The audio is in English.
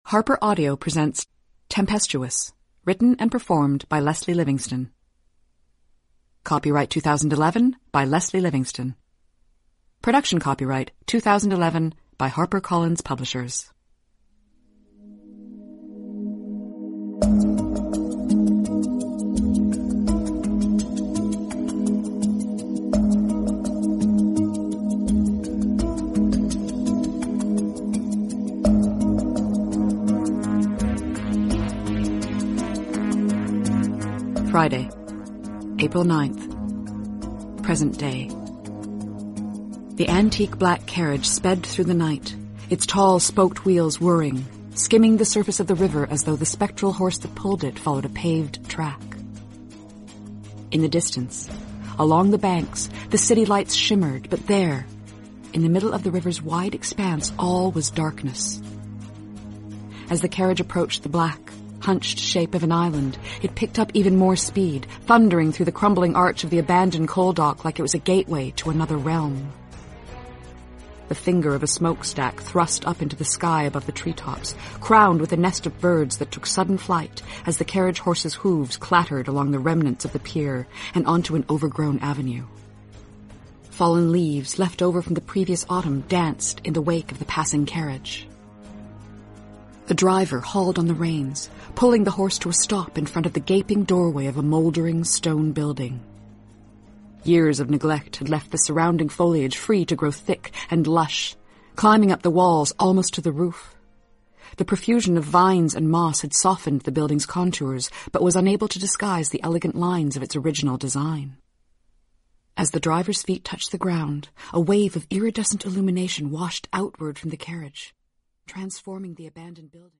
Harper Audio presents Tempestuous, written and performed by Leslie Livingston. Copyright 2011 by Leslie Livingston. Production copyright 2011 by HarperCollins Publishers. Friday, April 9th. Present day. The antique black carriage sped through the night, its tall spoked wheels whirring, skimming the surface of the river as though the spectral horse that pulled it followed a paved track. In the distance, along the banks, the city lights shimmered, but there, in the middle of the river's wide expanse, all was darkness. As the carriage approached the black, hunched shape of an island, it picked up even more speed, thundering through the crumbling arch of the abandoned coal dock like it was a gateway to another realm. The finger of a smokestack thrust up into the sky above the treetops, crowned with a nest of birds that took sudden flight as the carriage horse's hooves clattered along the remnants of the pier and onto an overgrown avenue. Fallen leaves left over from the previous autumn danced in the wake of the passing carriage. The driver hauled on the reins, pulling the horse to a stop in front of the gaping doorway of a moldering stone building. Years of neglect had left the surrounding foliage free to grow thick and lush, climbing up the walls almost to the roof. The profusion of vines and moss had softened the building's contours, but was unable to disguise the elegant lines of its original design. As the driver's feet touched the ground, a wave of iridescent illumination washed outward from the carriage, transforming the abandoned building.